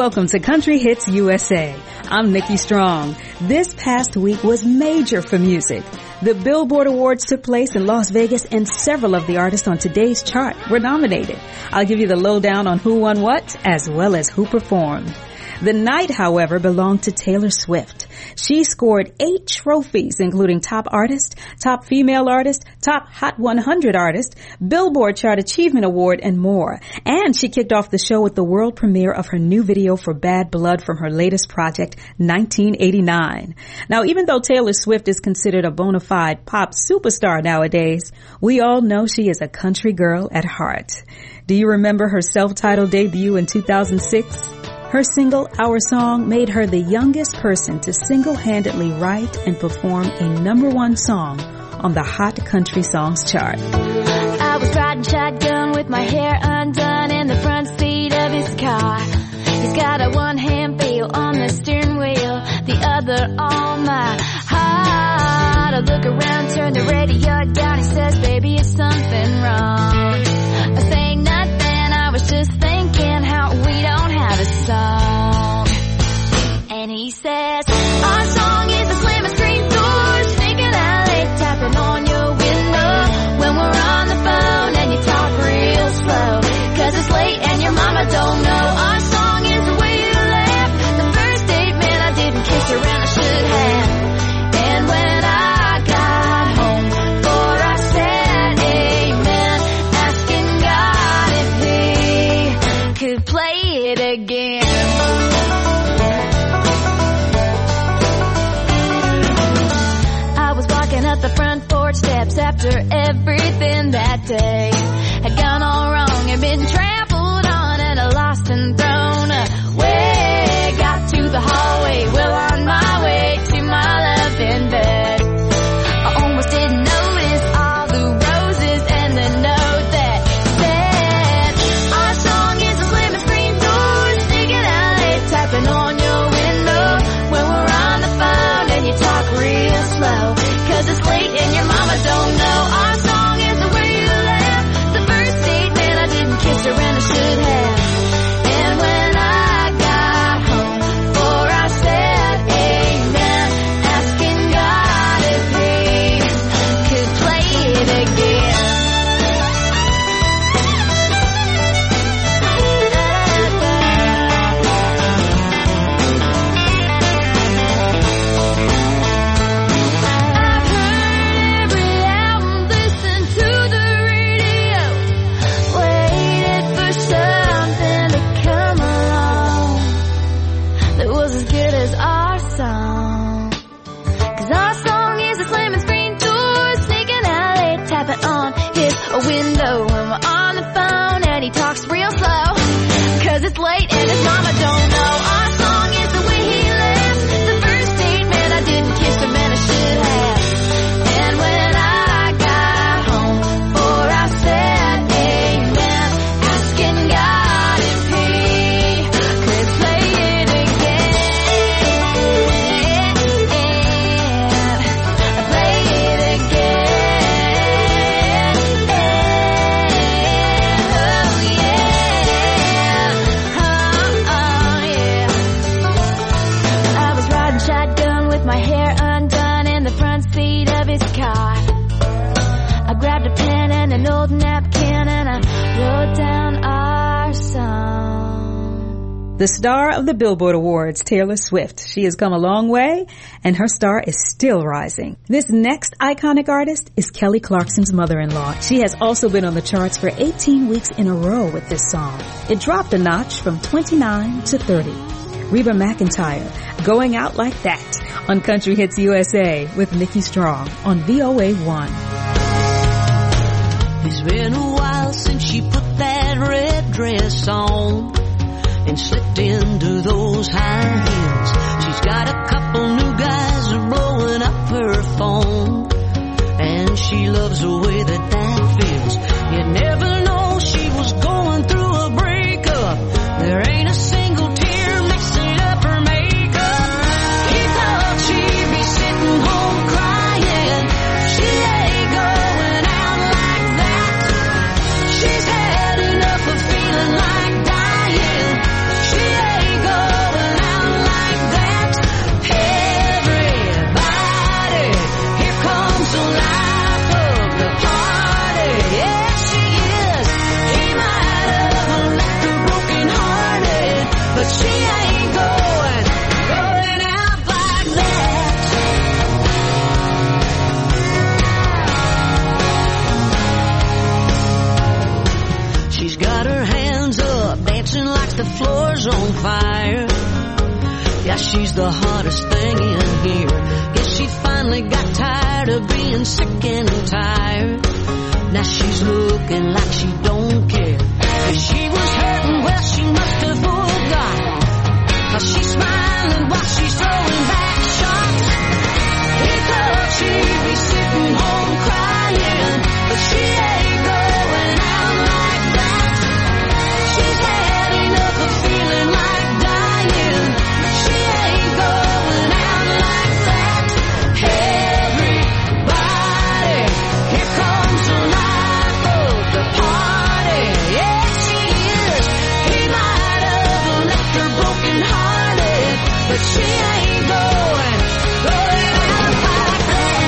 Welcome to Country Hits USA. I'm Nikki Strong. This past week was major for music. The Billboard Awards took place in Las Vegas and several of the artists on today's chart were nominated. I'll give you the lowdown on who won what as well as who performed. The night, however, belonged to Taylor Swift. She scored 8 trophies, including Top Artist, Top Female Artist, Top Hot 100 Artist, Billboard Chart Achievement Award, and more. And she kicked off the show with the world premiere of her new video for Bad Blood from her latest project, 1989. Now, even though Taylor Swift is considered a bona fide pop superstar nowadays, we all know she is a country girl at heart. Do you remember her self-titled debut in 2006? Her single, Our Song, made her the youngest person to single-handedly write and perform a #1 song on the Hot Country Songs chart. I was riding shotgun with my hair undone in the front seat of his car. He's got a one-hand feel on the steering wheel, the other on my heart. I look around, turn the radio down, he says, baby, is something wrong? I say nothing, I was just thinking how we don't have a song. And he says, our song is a slamming screen door, sneaking alley, tapping on your window when we're on the phone and you talk real slow, 'cause it's late and your mama don't know. Our song is the way you laugh, the first date, man, I didn't kiss her and I should have. And when I got home, for I said amen, asking God if he could play it again. I was walking up the front porch steps after everything that day had gone all wrong and been trampled on and lost and thrown away. Got to the hallway, well on my way to my love in bed. I almost didn't notice all the roses and the note that said, our song is a slamming screen door, sneaking alley, tapping on your window when we're on the phone and you talk real slow, 'cause it's late and your mama don't know. Our song is the way you laugh, the first date, man, I didn't kiss her and I should have. And when I got home, for I said amen, asking God if he could play it again. I've heard every album, listened to the radio, waited for something to come along that was as good as our song. 'Cause our song is a slamming screen door, sneaking alley, tapping on his window when we're on the phone and he talks real slow, 'cause it's late and his mama don't know. Our song is the way he laughs, the first date, man, I didn't kiss him and I should have. And when I got home, for I said amen, asking God if he could play it again. Play it again. Oh yeah. Oh yeah. I was riding shotgun with my hair undone in the front seat of his car. I grabbed a pen and an old napkin and I wrote down our song. The star of the Billboard Awards, Taylor Swift. She has come a long way, and her star is still rising. This next iconic artist is Kelly Clarkson's mother-in-law. She has also been on the charts for 18 weeks in a row with this song. It dropped a notch from 29 to 30. Reba McEntire, Going Out Like That, on Country Hits USA with Nikki Strong on VOA1. It's been a while since she put that red dress on and slipped into those high heels. She's got a couple new guys blowing up her phone, and she loves the way that feels. You never know she was going through a breakup. There ain't a single tear mixing up her makeup. He thought she'd be sitting home crying. She ain't going out like that. She's had enough of feeling like dying. She ain't going sick and tired. Now she's looking like she don't care. If she was hurting, well, she must have forgot. 'Cause she's smiling while she's throwing back shots. He thought she'd be sitting home crying, but she ain't going out like that. She's had enough of feeling like dying. She ain't going out like that. Everybody, here comes the life of the party. Yeah, she is. He might have left her broken hearted, but she ain't going out like that.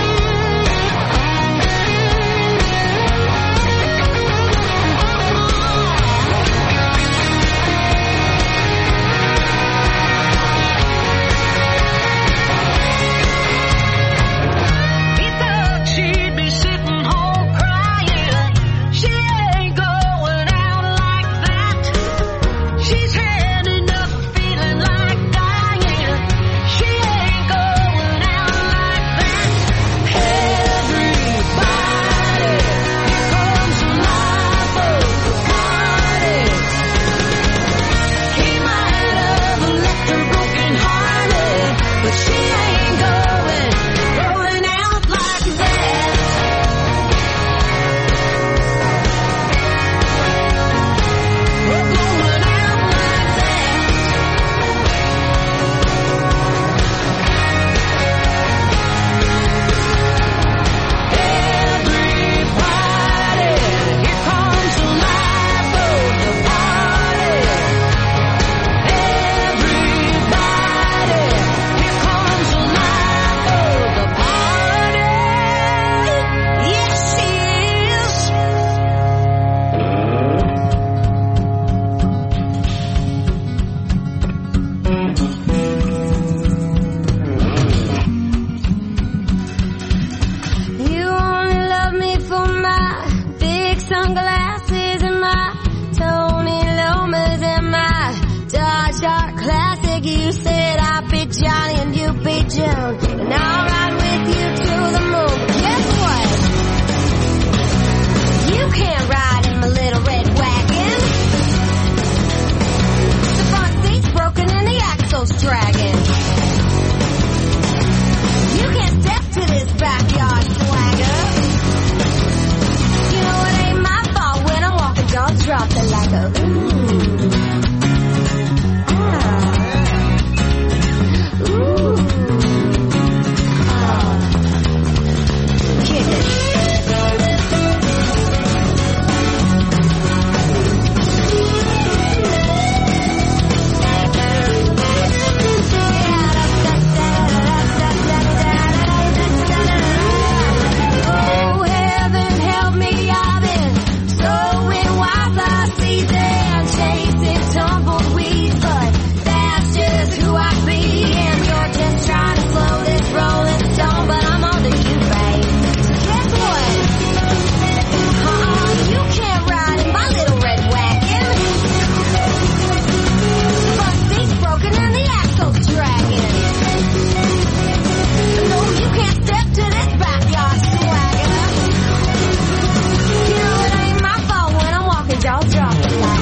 He thought she'd be sitting home crying. She ain't going out like that. She's had enough of feeling like dying. She ain't going out like that. Everybody, here comes the life of the party. He might have left her broken hearted, but she ain't going out like that. We're going out like that. Everybody, here comes the life of the party. Everybody, here comes the life of the party. Yes, she is. You only love me for my big sunglasses and my Tony Lomas and my Dodge Dart Classic. You said I'd be Johnny and you'd be Joan, and I'll ride with you to the moon. But guess what? You can't ride in my little red wagon. The front seat's broken and the axle's dragging. You can't step to this backyard swagger. You know it ain't my fault when I'm walking, y'all drop the like a ooh. Ooh. Kick it. Oh, heaven help me, I've been sowing wildflower seeds and chasing tumbleweeds, but that's just who I be. And you're just trying to slow this rolling stone, but I'm on to you, babe. So guess what? You can't ride in my little red wagon. The front seat's broken and the axle's dragging. No, you can't step to this backyard swagger. You know it ain't my fault when I'm walking, y'all drop the light.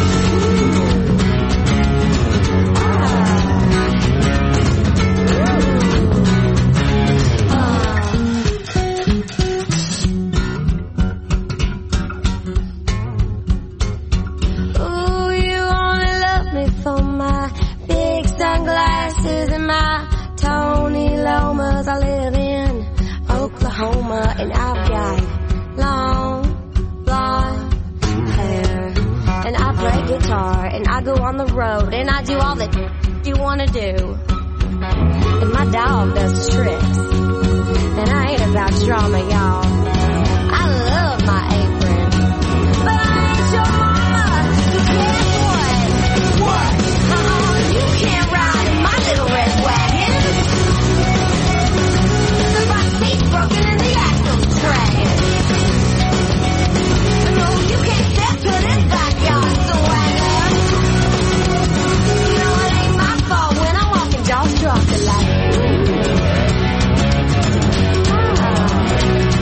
Ooh, you only love me for my big sunglasses and my Tony Lomas. I live in Oklahoma and I've got long blonde hair, and I play guitar and I go on the road and I do all the you wanna do. And my dog does tricks, and I ain't about drama, y'all. I love my apron, but I ain't your mama. So guess what? You can't ride in my little red wagon. The front seat's broken and the axle's dragging. No, you can't step to this backyard swagger. You know it ain't my fault when I'm walking, jaws drop the light.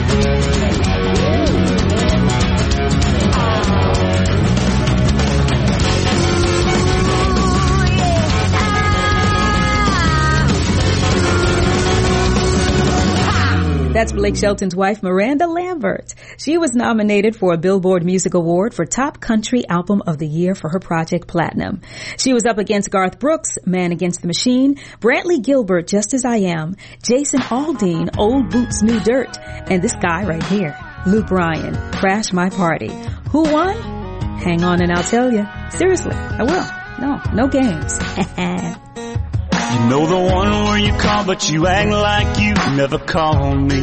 That's Blake Shelton's wife, Miranda Lambert. She was nominated for a Billboard Music Award for Top Country Album of the Year for her project Platinum. She was up against Garth Brooks, Man Against the Machine, Brantley Gilbert, Just As I Am, Jason Aldean, Old Boots, New Dirt, and this guy right here, Luke Bryan, Crash My Party. Who won? Hang on and I'll tell you. Seriously, I will. No games. You know the one where you call but you act like you never called me.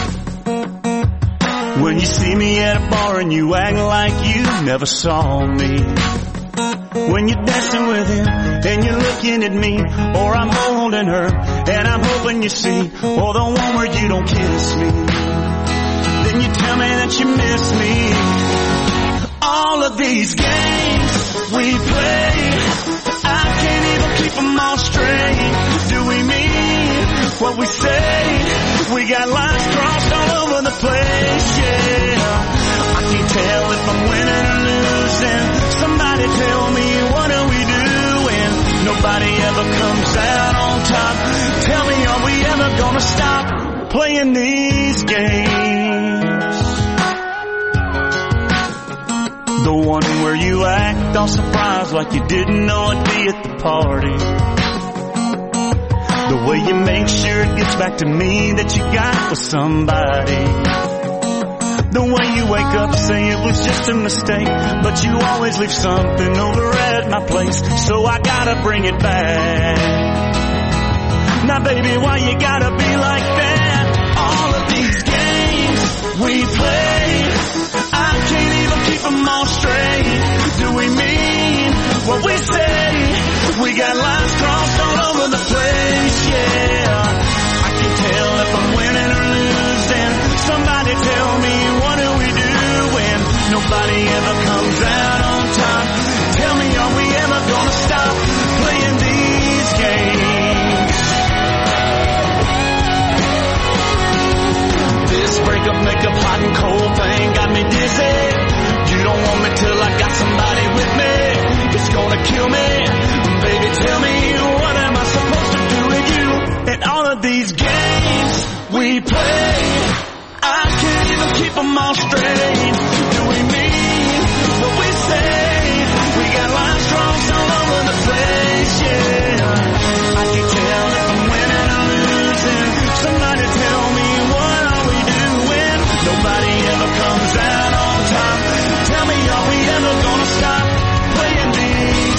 When you see me at a bar and you act like you never saw me. When you're dancing with him and you're looking at me, or I'm holding her and I'm hoping you see, or the one where you don't kiss me. Then you tell me that you miss me. All of these games we play, I can't even keep them all straight. Do we mean what we say? We got lines crossed all over the place, yeah. I can't tell if I'm winning or losing. Somebody tell me, what do we do when nobody ever comes out on top? Tell me, are we ever gonna stop playing these games? The one where you act all surprised like you didn't know I'd be at the party. The way you make sure it gets back to me that you got with somebody. The way you wake up say it was just a mistake, but you always leave something over at my place, so I gotta bring it back. Now baby, why you gotta be like that? All of these games we play, I can't even keep them all straight. Do we mean what we say? We got lines crossed all over the place, yeah. I can tell if I'm winning or losing. Somebody tell me, what do we do when nobody ever comes out on top? Tell me, are we ever gonna stop playing these games? This breakup, makeup, hot and cold thing got me dizzy. You don't want me till I got somebody with me. It's gonna kill me. Baby, tell me, what am I supposed to do with you? And all of these games we play, I can't even keep them all straight. Do we mean what we say? We got lines crossed all over the place, yeah. I can tell if I'm winning or losing. Somebody tell me, what are we doing? Nobody ever comes out on top. Tell me, are we ever gonna stop playing these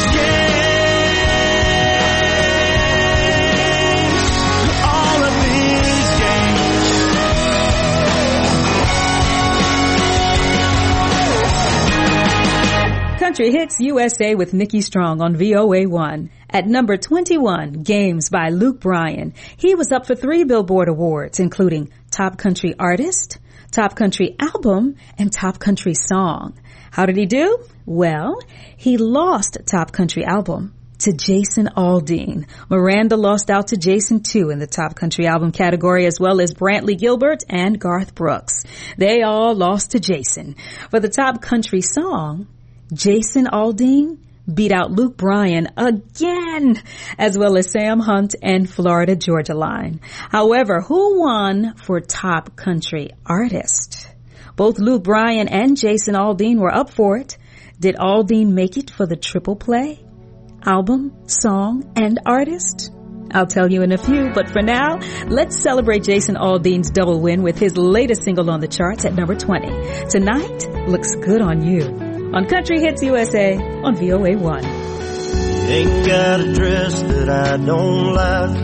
games? All of these games. Country Hits USA with Nikki Strong on VOA1. At number 21, Games by Luke Bryan. He was up for 3 Billboard Awards, including Top Country Artist, Top Country Album, and Top Country Song. How did he do? Well, he lost Top Country Album to Jason Aldean. Miranda lost out to Jason too in the Top Country Album category, as well as Brantley Gilbert and Garth Brooks. They all lost to Jason. For the Top Country Song, Jason Aldean beat out Luke Bryan again, as well as Sam Hunt and Florida Georgia Line. However, who won for Top Country Artist? Both Luke Bryan and Jason Aldean were up for it. Did Aldean make it for the triple play? Album, song, and artist? I'll tell you in a few, but for now, let's celebrate Jason Aldean's double win with his latest single on the charts at number 20. Tonight Looks Good on You. On Country Hits USA on VOA1. Ain't got a dress that I don't like.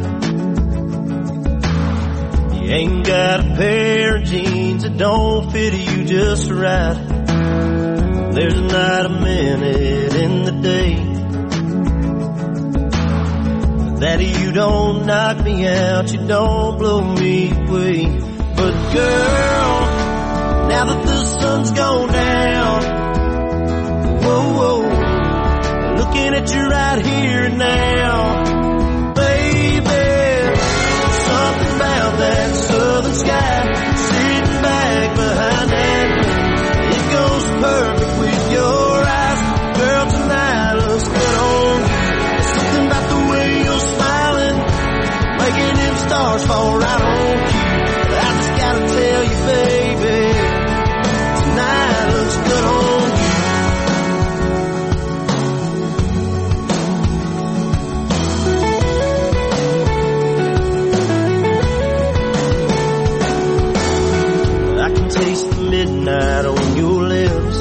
You ain't got a pair of jeans that don't fit you just right. There's not a minute in the day that you don't knock me out, you don't blow me away. But girl, now that the sun's gone down, whoa, whoa, looking at you right here and now, baby, something about that southern sky, sitting back behind that moon, it goes perfect with your eyes, girl, tonight looks good on you, there's something about the way you're smiling, making them stars fall right on cue, I just gotta tell taste the midnight on your lips.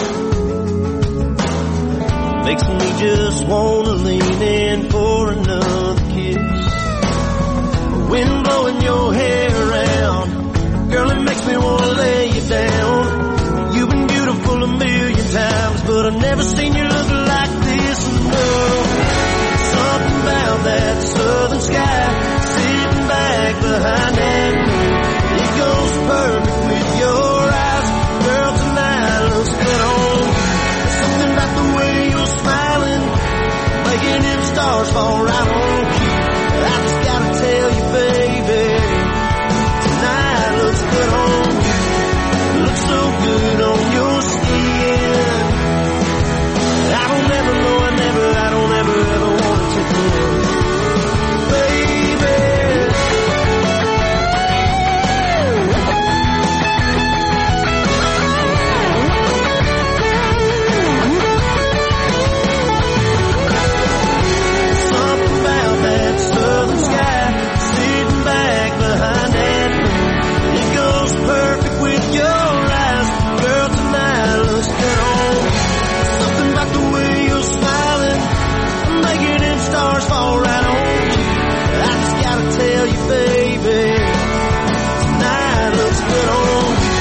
Makes me just wanna lean in for another kiss. Wind blowing your hair around, girl, it makes me wanna lay you down. You've been beautiful a million times, but I've never seen you look like this. No, something about that southern sky, sitting back behind that moon, it goes perfect with your eyes. Girl, tonight looks good on you. Something about the way you're smiling, making them stars fall right on you. I just gotta tell you, baby, tonight looks good on you. Looks so good on your skin. I don't ever know, I don't ever want to take it, baby. Something about that southern sky, sitting back behind that moon, it goes perfect with your eyes. Girl, tonight looks good on you. Something about the way you're smiling, making them stars fall right on you. I just gotta tell you, baby, tonight looks good on you.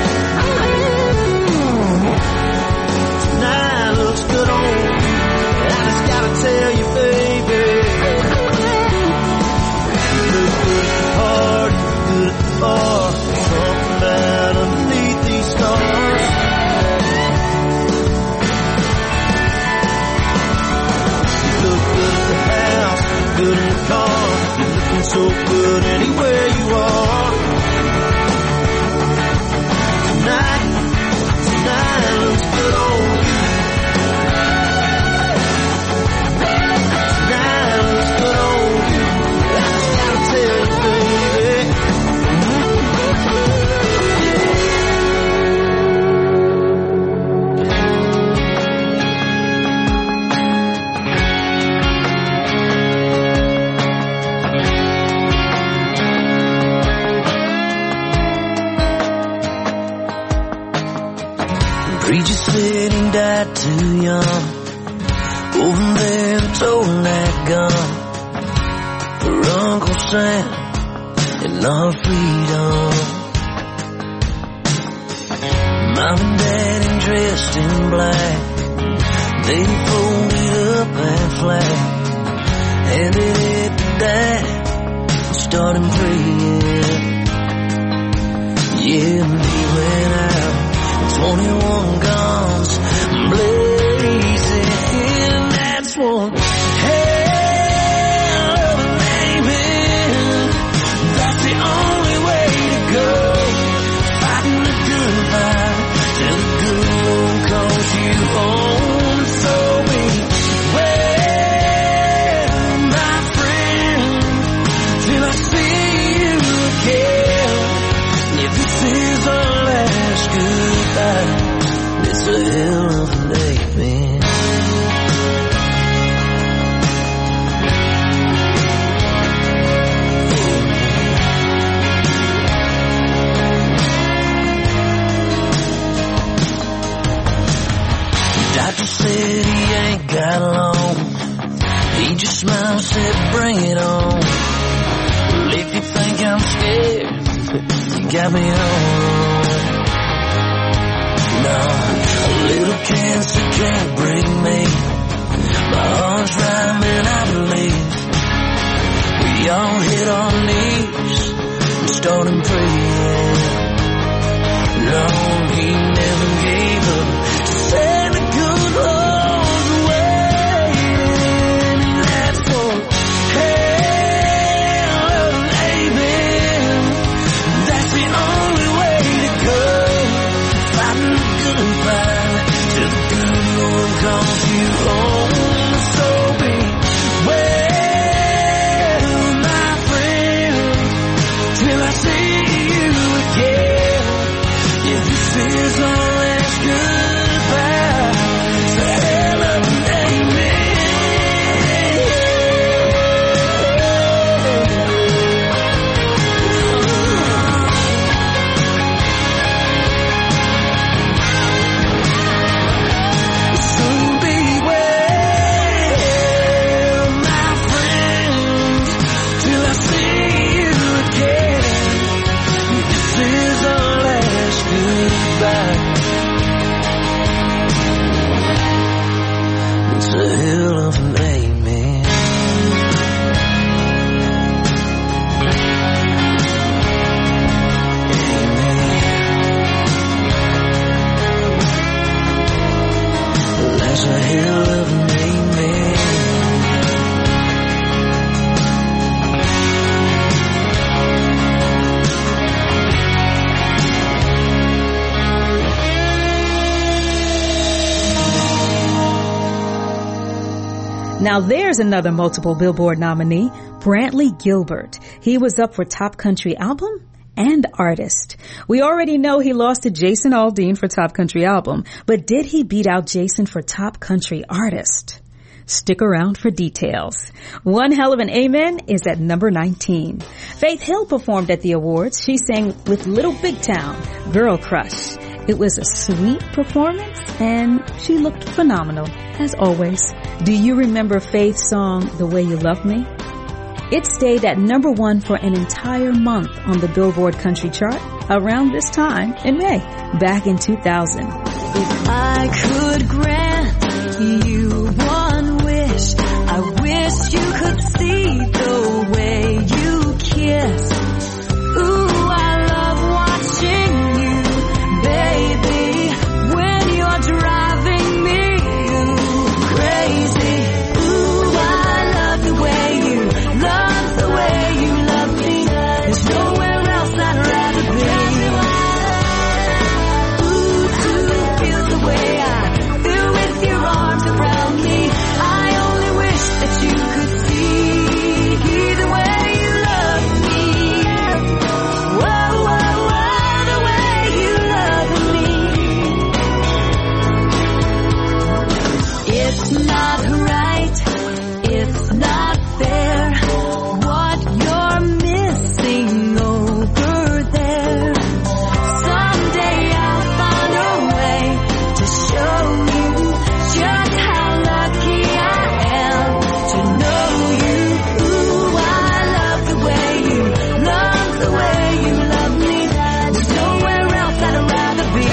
Tonight looks good on you. I just gotta tell you, baby, you look good at the party, good at the bar, something about underneath these stars. You look good at the house, good in the car, you're looking so good anywhere you are. Tonight looks good on you. Tonight looks good on you. I just gotta tell you, baby. Preacher said he died too young. Over there they told that gun for Uncle Sam and our freedom. Mom and Daddy dressed in black, they folded up that flag, handed it to Dad and started praying. Yeah, and he went out, 21 guns blazing. That's one hell of a name. That's the only way to go. Fighting the good fight till the good one calls you home. So beware, my friend, till I see you again. If this is our last goodbye, it's a hell of a night, man. Doctor said he ain't got long. He just smiled, said bring it on. Well, if you think I'm scared, you got me on. No, a little cancer can't break me. My heart's rhyming, I believe. We all hit our knees and started praying. No, he never gave up. Said the good Lord's waiting. That's for hell of a name. That's the only way Now there's another multiple Billboard nominee, Brantley Gilbert. He was up for Top Country Album and Artist. We already know he lost to Jason Aldean for Top Country Album, but did he beat out Jason for Top Country Artist? Stick around for details. One Hell of an Amen is at number 19. Faith Hill performed at the awards. She sang with Little Big Town, Girl Crush. It was a sweet performance, and she looked phenomenal, as always. Do you remember Faith's song, The Way You Love Me? It stayed at number 1 for an entire month on the Billboard Country Chart around this time in May, back in 2000. If I could grant you one wish, I wish you could see the way you kiss. Ooh, I love watching you, baby, when you're driving me crazy. Ooh, I love the way you love me. There's nowhere else I'd rather be. Ooh, to feel the way I feel with your arms around me. I only wish that you could see the way you love me. Whoa, whoa, whoa, the way you love me. It's not right, it's not fair, what you're missing over there. Someday I'll find a way to show you just how lucky I am to know you. Ooh, I love the way you love me. There's nowhere else I'd rather be.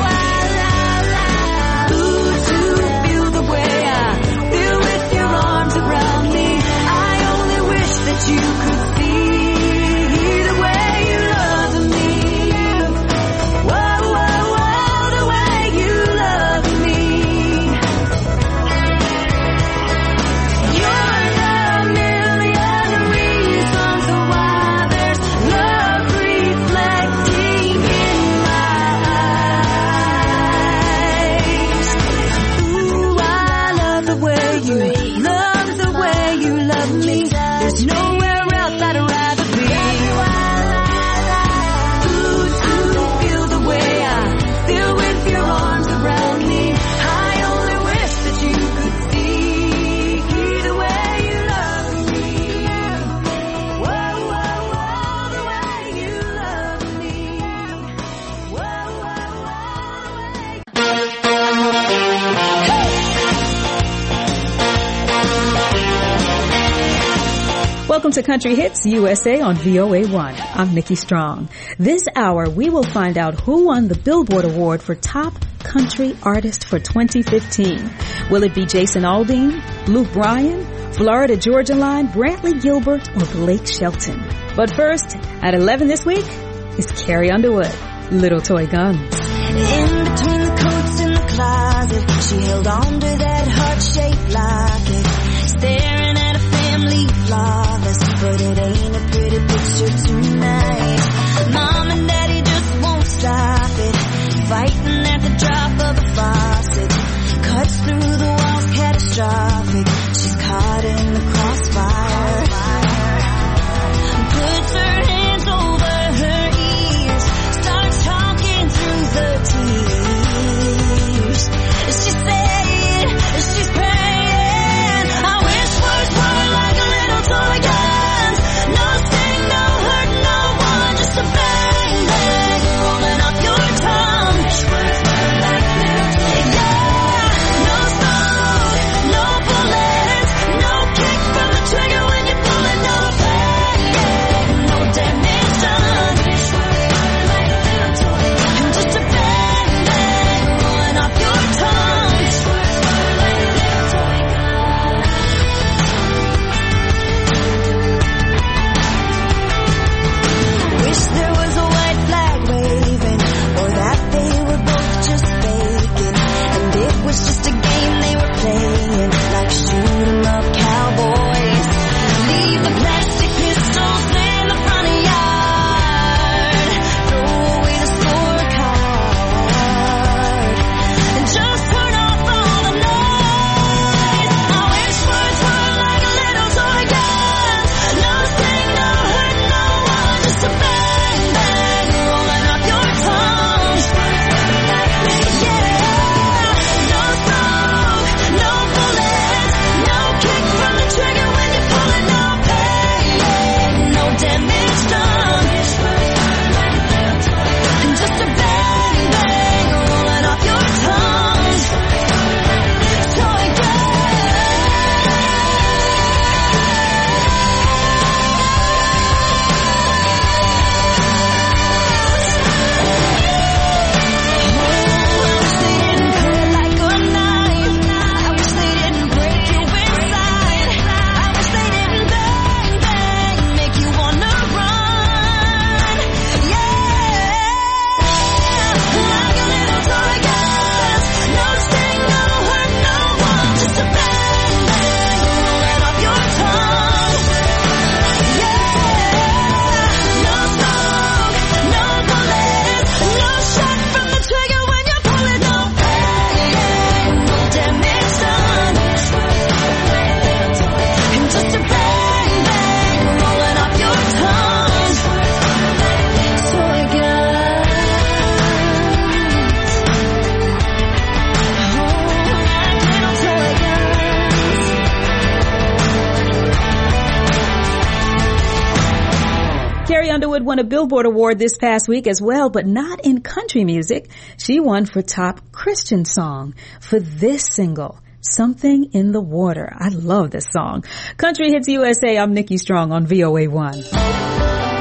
Ooh, to feel the way I feel with your arms around me. I only wish that you could see the way you love me. Whoa, whoa, whoa, the way you love me. You're the million reasons why there's love reflecting in my eyes. Ooh, I love the way you love me. There's nowhere else I'd rather be. Ooh, to feel the way I feel with your arms around me. I only wish that you could see the way you love me. Whoa, whoa, whoa, the way you love me. Whoa, whoa, whoa, the way. Welcome to Country Hits USA on VOA1. I'm Nikki Strong. This hour, we will find out who won the Billboard Award for Top Country Artist for 2015. Will it be Jason Aldean, Luke Bryan, Florida Georgia Line, Brantley Gilbert, or Blake Shelton? But first, at 11 this week, is Carrie Underwood, Little Toy Guns. In between the coats in the closet, she held on to that heart-shaped locket, staring at a family flawless, but it ain't a pretty picture tonight. Mom and Daddy just won't stop it, fighting at the drop of a faucet, cuts through the walls catastrophic. She's caught in the crossfire, puts her hands over her ears, starts talking through the tears. She's saying, she's praying, I wish words were like a little toy guns. No sting, no hurt, no one, just a bang, bang, rolling off your tongue. Wish words were like little toy guns. No smoke, no bullets, no kick from the trigger when Underwood won a Billboard Award this past week as well, but not in country music. She won for Top Christian Song for this single, Something in the Water. I love this song. Country Hits USA, I'm Nikki Strong on VOA1.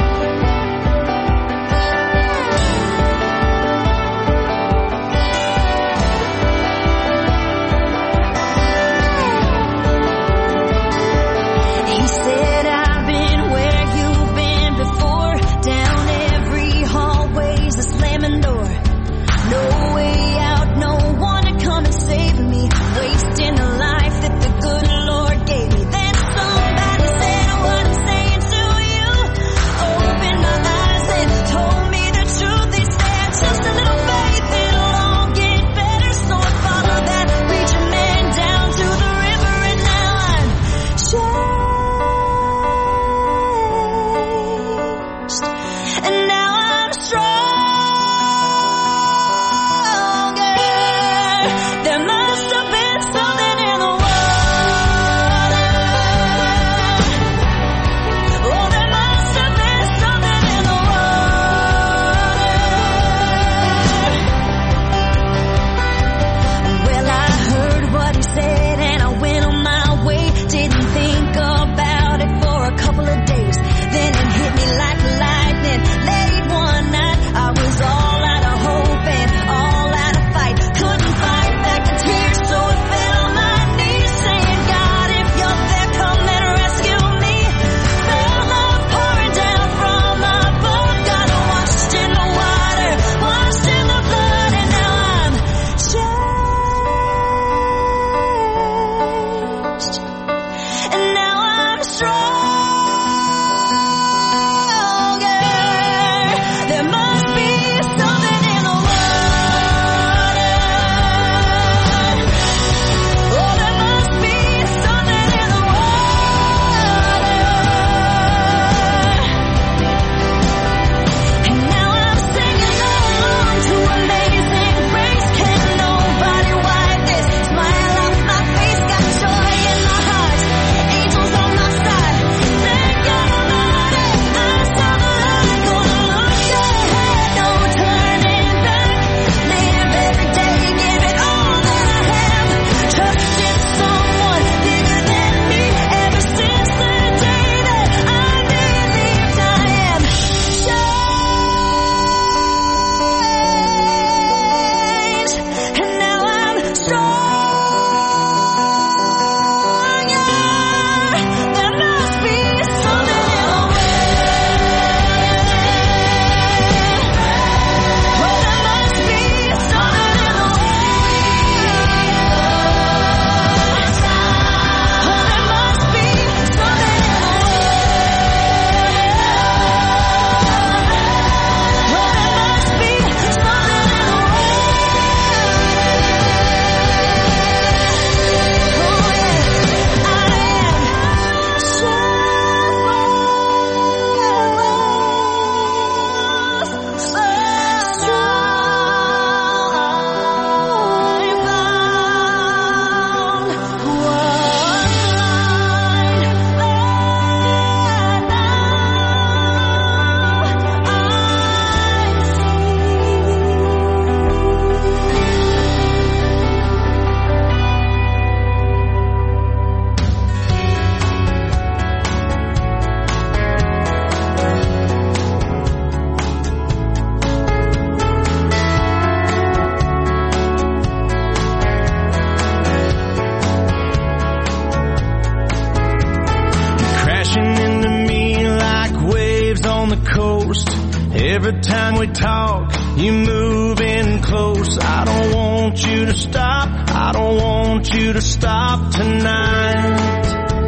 Every time we talk, you move in close. I don't want you to stop. I don't want you to stop tonight.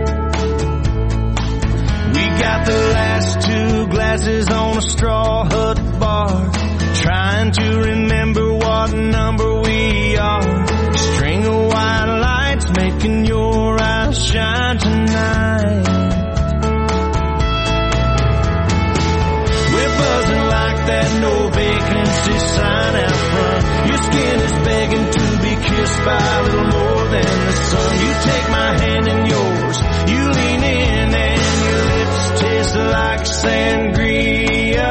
We got the last two glasses on a straw hut bar, trying to remember what number we are. String of white lights making your eyes shine tonight. We're buzzing like that no vacancy sign out front. Your skin is begging to be kissed by a little more than the sun. You take my hand in yours, you lean in and your lips taste like sangria.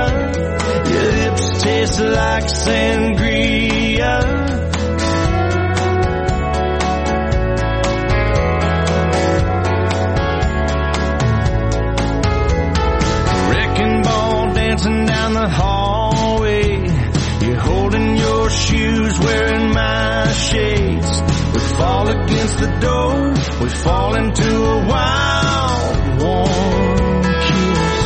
like sangria. Wrecking ball dancing down the hallway. You're holding your shoes, wearing my shades. We fall against the door, we fall into a wild, warm kiss.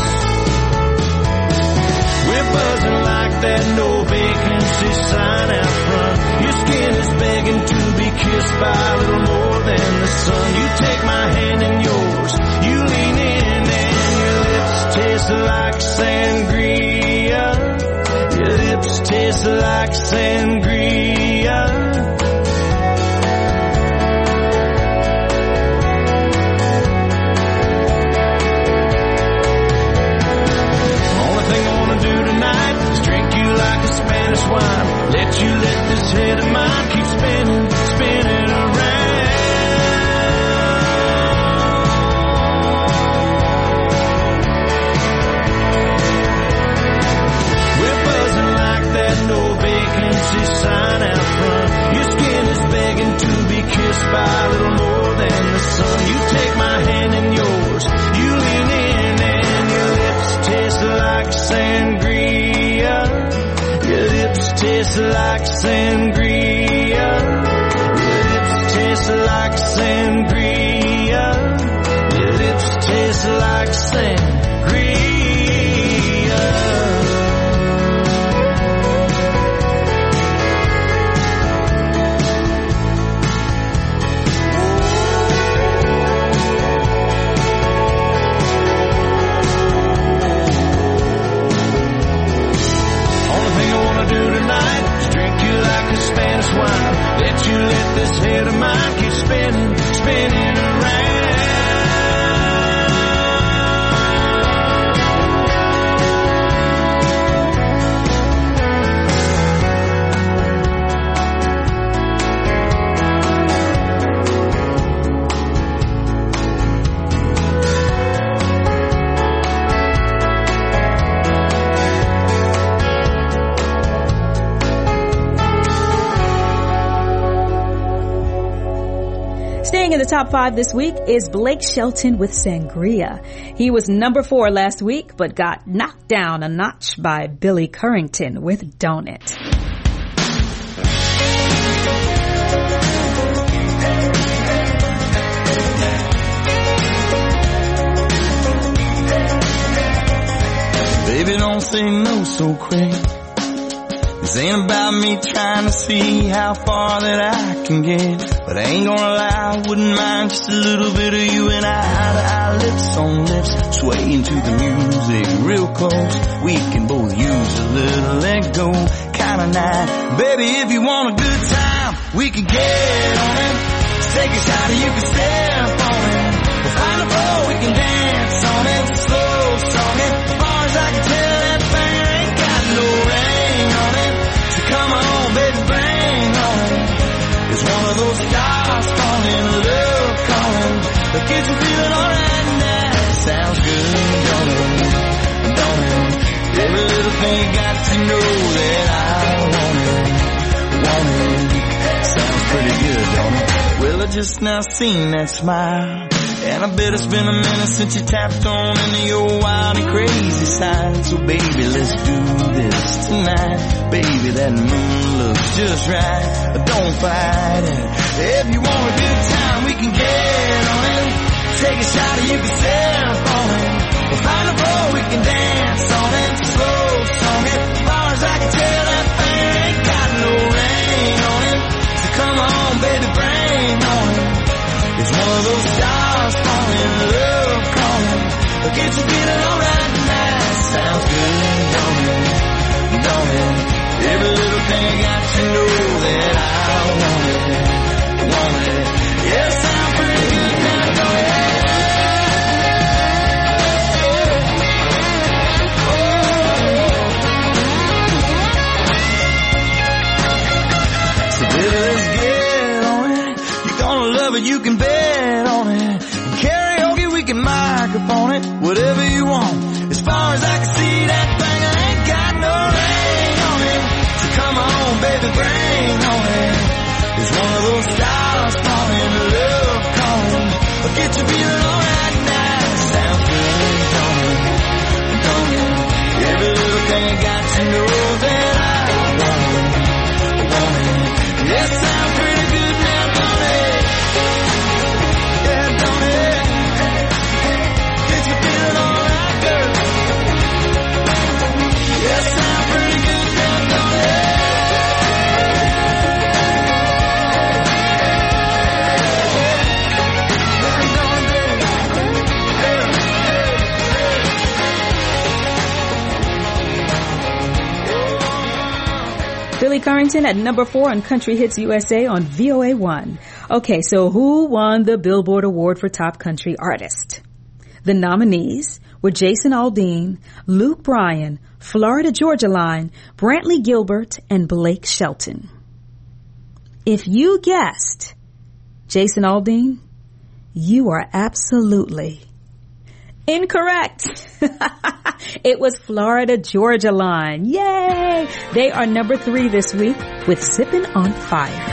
We're buzzing like that no vacancy sign out front. Your skin is begging to be kissed by a little more than the sun. You take my hand in yours, you lean in and your lips taste like sangria. Your lips taste like sangria. Wine. Let you let this head of mine keep spinning, spinning around. We're buzzing like that no vacancy sign out front. Your skin is begging to be kissed by a little more than the sun. You take my hand in yours, you lean in and your lips taste like sangria. Your lips taste like sangria. Your lips taste like sangria. Your lips taste like sangria. Spanish wine. Let you let this head of mine keep spinning, spinning around. In the top 5 this week is Blake Shelton with Sangria. He was number 4 last week, but got knocked down a notch by Billy Currington with Don't It. Baby, don't say no so quick. This ain't about me trying to see how far that I can get. But I ain't gonna lie, I wouldn't mind just a little bit of you and I, lips on lips, swaying to the music real close. We can both use a little let go kind of night. Baby, if you want a good time, we can get on it. Let's take a shot and you can step on it. We'll find a floor, we can dance on it. Slow song it, as far as I can tell, that thing ain't got no ring on it. So come on, baby, bring on it. It's one of those stars falling, love calling, that gets you feeling alright now. Sounds good, don't it? Don't it? Every little thing you got to know that I want it. Want it. Sounds pretty good, don't it? Well, I just now seen that smile, and I bet it's been a minute since you tapped on into your wild and crazy side. So baby, let's do this tonight. Baby, that moon looks just right. Don't fight it. If you want a good time, we can get on it. Take a shot and you can step on it. We'll find a floor, we can dance on it. Slow song it, as far as I can tell, that thing ain't got no ring on it. So come on, baby, bring on it. It's one of those stars falling, love calling, that gets you feeling alright tonight. Sounds good, don't it? Don't it? Every little thing got to know that I want it. Want it? Yeah, sound pretty good now, don't it? So baby, let's get on it. You're gonna love it, you can bet on it. Karaoke, we can microphone it. Whatever you want. As far as I can see, that thing ain't got no ring on it. the grain on it. It's one of those stars falling in love calling. I'll get you feeling alright now. Sounds good, don't it? Don't it? Every little thing got to know that I want it. Yes, sounds pretty good now, don't it? Yeah, don't it? Get you feeling alright, girl. Yes, sounds pretty good now, don't it? Billy Currington at number 4 on Country Hits USA on VOA1. Okay, so who won the Billboard Award for Top Country Artist? The nominees were Jason Aldean, Luke Bryan, Florida Georgia Line, Brantley Gilbert, and Blake Shelton. If you guessed Jason Aldean, you are absolutely incorrect. It was Florida Georgia Line. Yay! They are number 3 this week with Sippin' on Fire.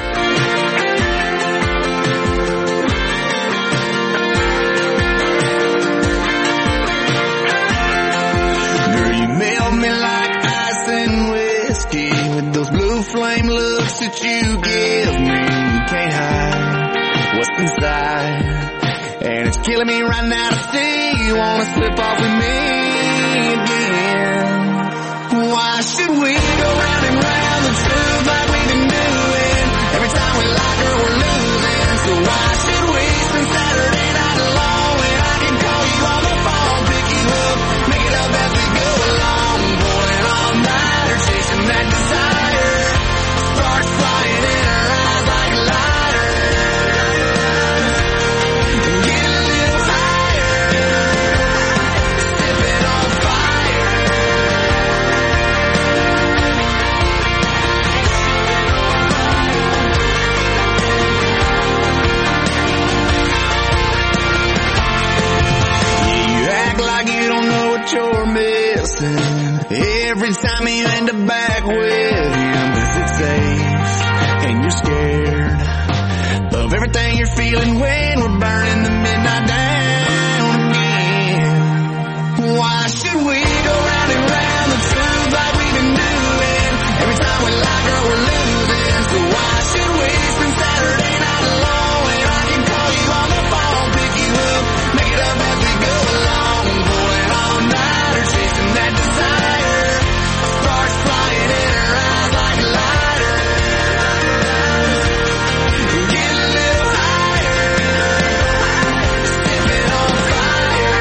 Girl, you melt me like ice and whiskey with those blue flame looks that you give me. You can't hide what's inside, and it's killing me right now to see you wanna slip off with me again. Why should we go round and round the truth like we've been doing? Every time we like her, we're losing. So why should we spend Saturday night alone when I can call you on the phone, pick you up, make it up as we go along, pulling all nighter, chasing that desire. Sparks flying in her eyes like a lighter. And get a little higher, sipping on fire. You're missing every time you end up back with him. Is it safe? And you're scared of everything you're feeling when we're burning the midnight down again. Why should we go round and round the truth like we've been doing? Every time we like her, we're losing. So why should we spend Saturday night alone when I can call you on the phone, pick you up, make it up as we go along, pulling all nighter, chasing that desire. Sparks flying in her eyes like a lighter. Get a little higher, sipping on fire.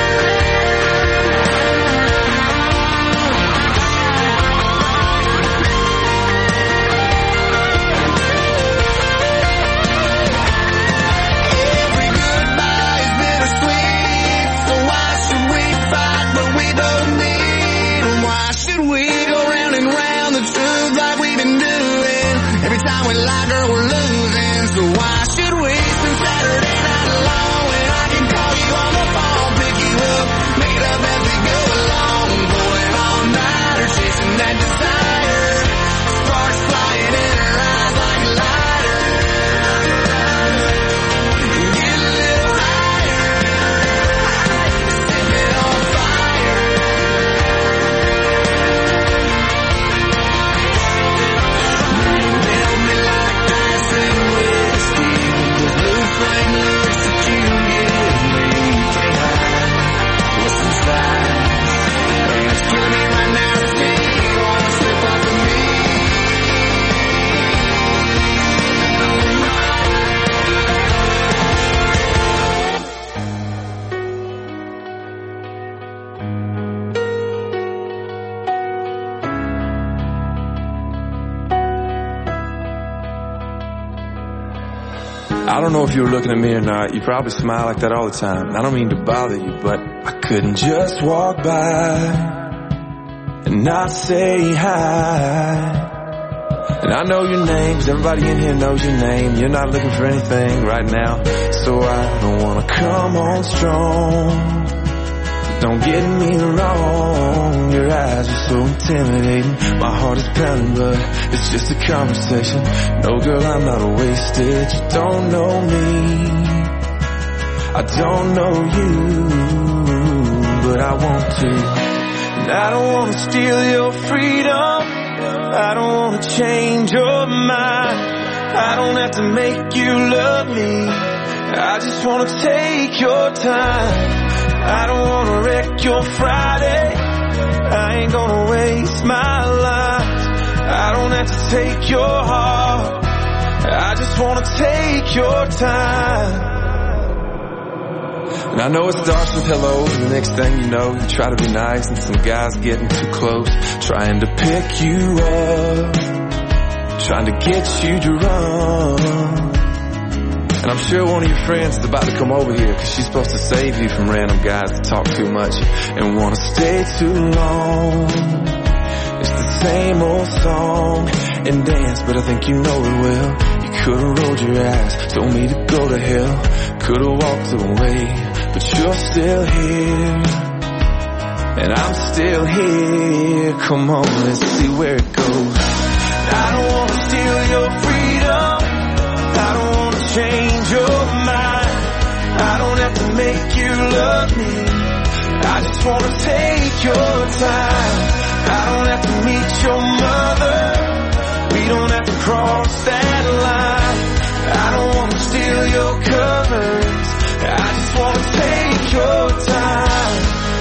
Every goodbye is bittersweet, so why should we fight what we both need? And why should we go round and round the truth like we've been doing? Every time we like her, we're losing. So why should we spend Saturday night alone when I can call you on the phone, pick you up, make it up as we go along, pulling all nighter, chasing that desire. Sparks flying in her eyes like a lighter. Get a little higher, sipping on fire. You melt me like ice and whiskey with the blue flame looks that you give me. You can't hide what's inside, and it's killing me right now to see you wanna slip off with me. I don't know if you were looking at me or not. You probably smile like that all the time. I don't mean to bother you, but I couldn't just walk by and not say hi. And I know your name, 'cause everybody in here knows your name. You're not looking for anything right now, so I don't wanna come on strong. don't get me wrong, your eyes are so intimidating. My heart is pounding, but it's just a conversation. No, girl, I'm not wasted. You don't know me, I don't know you, but I want to. And I don't want to steal your freedom, I don't want to change your mind. I don't have to make you love me, I just want to take your time. I don't want to wreck your Friday, I ain't gonna waste my life. I don't have to take your heart, I just want to take your time. And I know it starts with hello, and the next thing you know, you try to be nice, and some guy's getting too close, trying to pick you up, trying to get you to run. And I'm sure one of your friends is about to come over here, cause she's supposed to save you from random guys that talk too much and wanna stay too long. It's the same old song and dance, but I think you know it well. You could've rolled your eyes, told me to go to hell, could've walked away, but you're still here, and I'm still here. Come on, let's see where it goes. I don't wanna steal your freedom, I don't wanna change your mind. I don't have to make you love me, I just wanna take your time. I don't have to meet your mother, we don't have to cross that line. I don't wanna steal your covers, I just wanna take your time.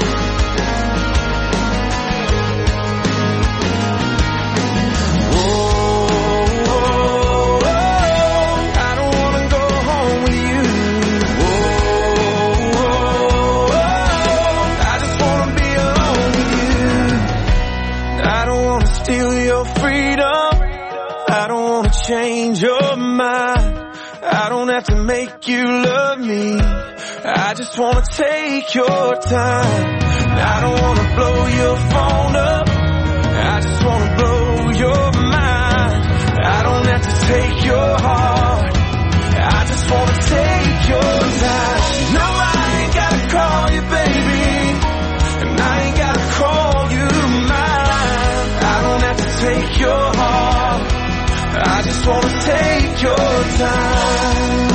Change your mind, I don't have to make you love me, I just wanna take your time. I don't wanna blow your phone up, I just wanna blow your mind. I don't have to take your heart, I just wanna take your time. No, I ain't gotta call you baby, and I ain't gotta call you mine. I don't have to take your heart, I just wanna take your time.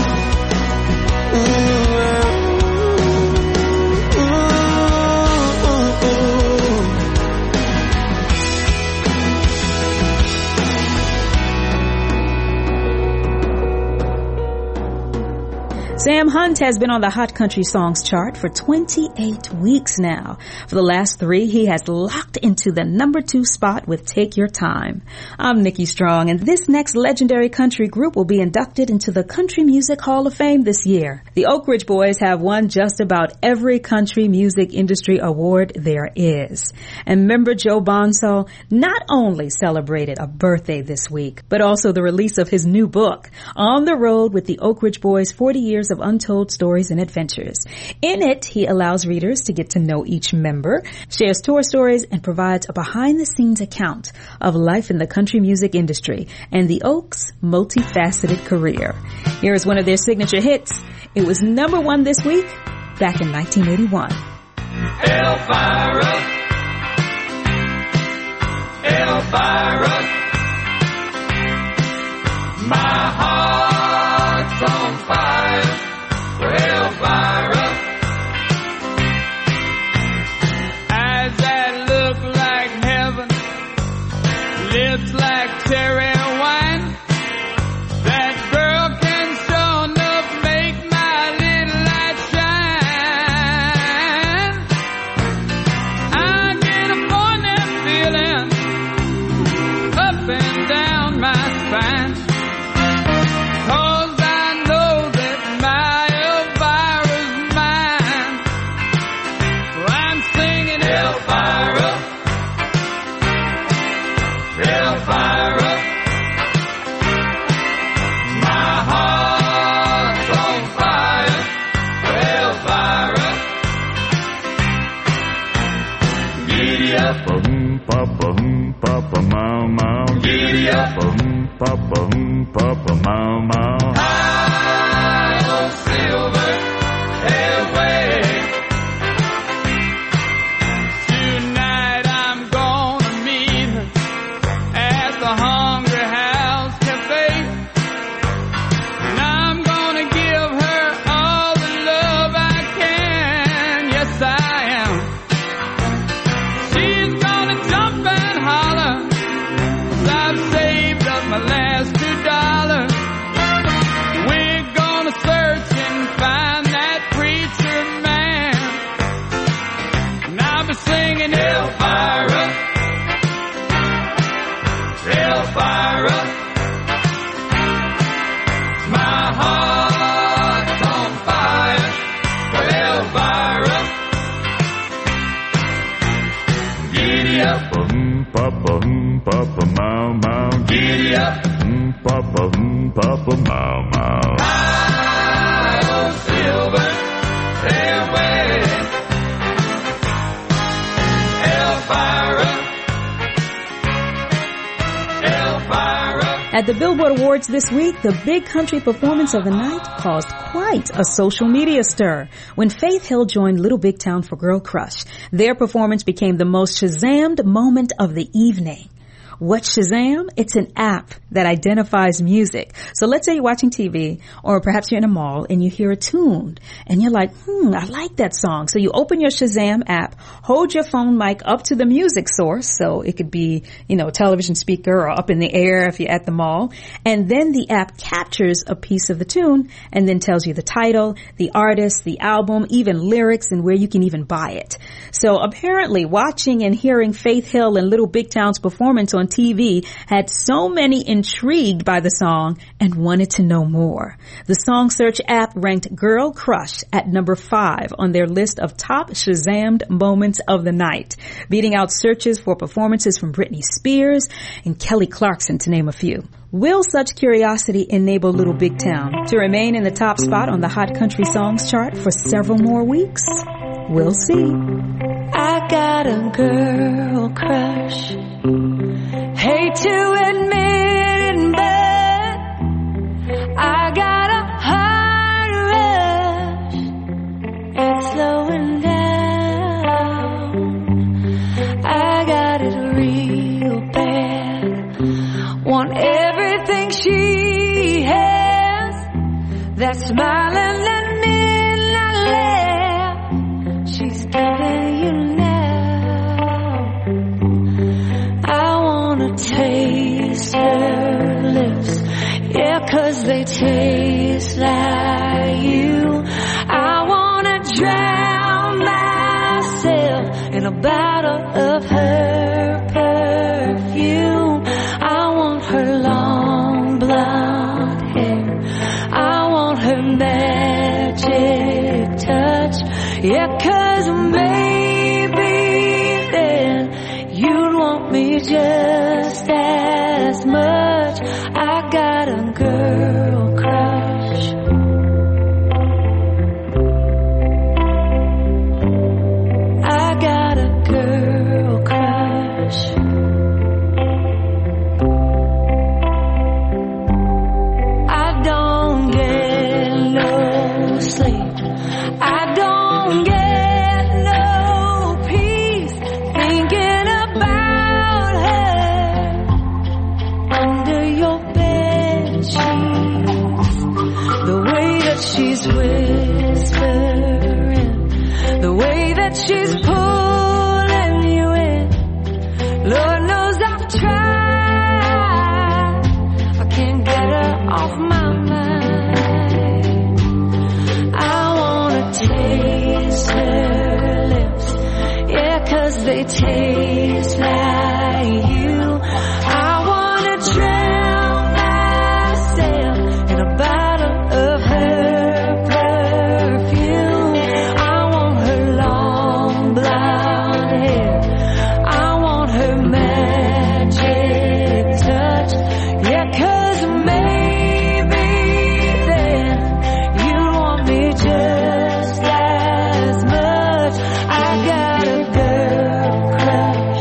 Sam Hunt has been on the Hot Country Songs chart for 28 weeks now. For the last 3, he has locked into the number 2 spot with Take Your Time. I'm Nikki Strong, and this next legendary country group will be inducted into the Country Music Hall of Fame this year. The Oak Ridge Boys have won just about every country music industry award there is. And member Joe Bonso not only celebrated a birthday this week, but also the release of his new book, On the Road with the Oak Ridge Boys, 40 Years of Untold Stories and Adventures. In it, he allows readers to get to know each member, shares tour stories, and provides a behind-the-scenes account of life in the country music industry and the Oaks' multifaceted career. Here is one of their signature hits. It was number 1 this week, back in 1981. Elvira, Elvira, my heart's on fire for Elvira. Eyes that look like heaven, lips like cherry wine. That girl can sure enough make my little light shine. I get a morning feeling up and down my spine. Papa mau mau, giddy up, papa mau mau. High on silver, away. $2. We're gonna search and find that preacher man. And I'll be singing Elvira, Elvira. My heart's on fire for Elvira. Giddy up, Papa, Papa, Mau, Mau. giddy up, Papa, Papa, Mau, Mau. high on silver stairway. Elvira, Elvira. At the Billboard Awards this week, the big country performance of the night caused quite a social media stir. When Faith Hill joined Little Big Town for Girl Crush, their performance became the most Shazammed moment of the evening. What's Shazam? It's an app that identifies music. So let's say you're watching TV, or perhaps you're in a mall and you hear a tune and you're like, I like that song. So you open your Shazam app, hold your phone mic up to the music source. So it could be, a television speaker or up in the air if you're at the mall. And then the app captures a piece of the tune and then tells you the title, the artist, the album, even lyrics, and where you can even buy it. So apparently watching and hearing Faith Hill and Little Big Town's performance on TV had so many intrigued by the song and wanted to know more. The Song Search app ranked Girl Crush at number 5 on their list of top Shazammed moments of the night, beating out searches for performances from Britney Spears and Kelly Clarkson, to name a few. Will such curiosity enable Little Big Town to remain in the top spot on the Hot Country Songs chart for several more weeks? We'll see. I got a girl crush. Hate to admit it, but I got a heart rush. It's slowing down. I got it real bad. Want everything she has. That smiling and midnight laugh she's giving you now. Taste her lips, yeah, 'cause they taste like you. I wanna drown myself in a bottle of her perfume. I want her long blonde hair. I want her magic touch, yeah, 'cause maybe then you'd want me just as much. I got a girl crush. I got a girl crush. I don't get no sleep. I don't get no peace thinking about her under your bed sheets. The way that she's whispering, the way that she's pulling you in. Lord knows I've tried. I can't get her off my mind. I wanna taste her lips, yeah, 'cause they taste like you. I wanna drown myself in a bottle of her perfume. I want her long blonde hair. I want her magic touch, yeah, 'cause maybe then you want me just as much. I got a girl crush.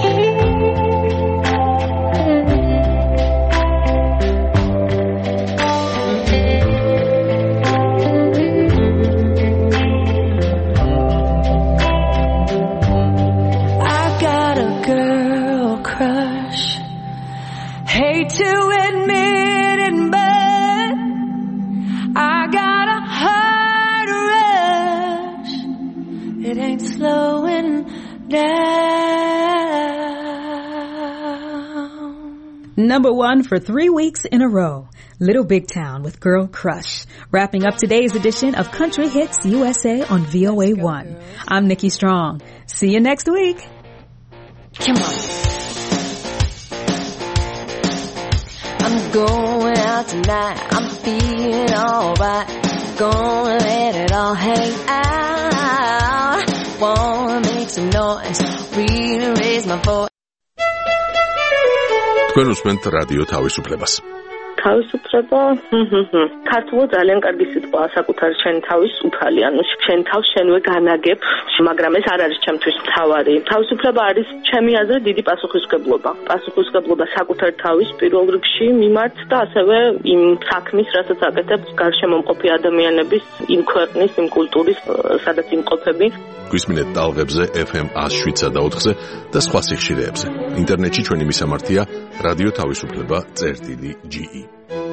#1 for 3 weeks in a row. Little Big Town with Girl Crush. Wrapping up today's edition of Country Hits USA on VOA1. I'm Nikki Strong. See you next week. Come on. I'm going out tonight. I'm feeling alright. Gonna let it all hang out. Wanna make some noise. Really raise my voice. თქვენ უსმენთ რადიო თავისუფლებას. თავისუფლება ქართულად ძალიან კარგი სიტყვაა საკუთარ შენ თავის უფალი, ანუ შენ თავს შენვე განაგებ, მაგრამ ეს არ არის ჩემთვის მთავარი. თავისუფლება არის ჩემი აზრით დიდი პასუხისმგებლობა. პასუხისმგებლობა საკუთარ თავის პირველ რიგში მიმართ და ასევე იმ საქმის, რასაც აკეთებ გარშემო მყოფი ადამიანების, იმ ქვეყნის, იმ კულტურის, სადაც იმყოფები. გვისმინეთ ტალღებზე FM 107.4-ზე და სხვა სიხშირეებზე. ინტერნეტში ჩვენი მისამართია რადიო თავისუფლება.ge